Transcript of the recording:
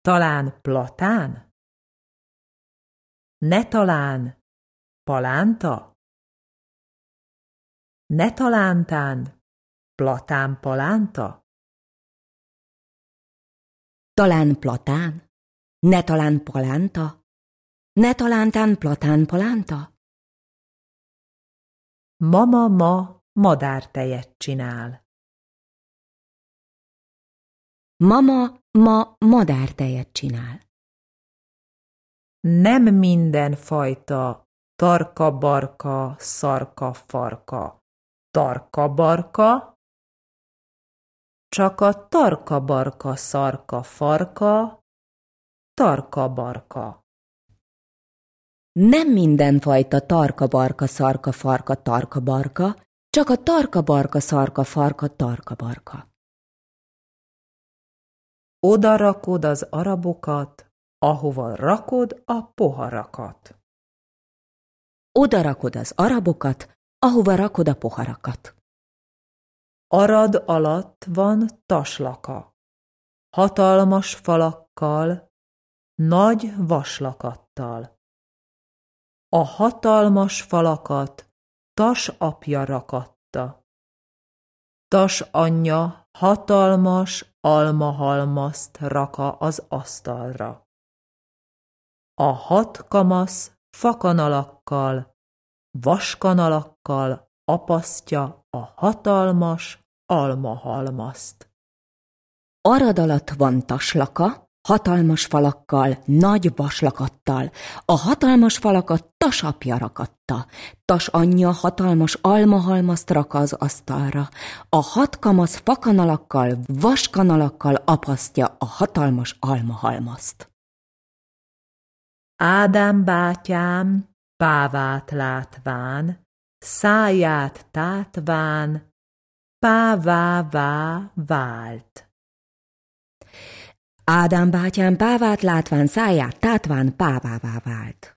Talán platán? Ne talán palánta? Ne talántán platán palánta? Talán platán? Ne talán palánta? Ne talántán platán palánta? Mama ma madártejet csinál. Mama ma madártejet csinál. Nem minden fajta tarka-barka, szarka-farka, tarka-barka, csak a tarka-barka, szarka-farka, tarka-barka. Nem mindenfajta tarka-barka, szarka-farka, tarka-barka, csak a tarka-barka, szarka-farka, tarka-barka. Oda rakod az arabokat, ahova rakod a poharakat. Oda rakod az arabokat, ahova rakod a poharakat. Arad alatt van taslaka, hatalmas falakkal, nagy vaslakattal. A hatalmas falakat Tas apja rakatta. Tas anyja hatalmas almahalmazt raka az asztalra. A 6 kamasz fakanalakkal, vaskanalakkal apasztja a hatalmas almahalmazt. Arad alatt van taslaka, hatalmas falakkal, nagy vaslakattal. A hatalmas falakat Tas apja rakatta. Tas anyja hatalmas almahalmazt rak az asztalra. A 6 kamasz fakanalakkal, vaskanalakkal apasztja a hatalmas almahalmazt. Ádám bátyám pávát látván, száját tátván, pávává vált. Ádám bátyám pávát látván, száját tátván pávává vált.